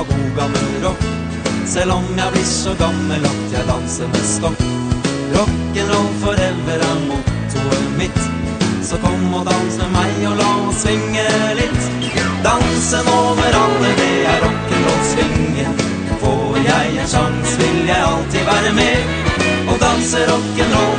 av god gammel rock. Selv om jeg blir så gammel at jeg danser med stokk. Rock'n'roll forever er mottoet mitt. Så kom og dans med meg og la oss svinge litt. Dansen over alle, det er rock'n'roll svinge. Får jeg en sjans vil jeg alltid være med. Og danse rock'n'roll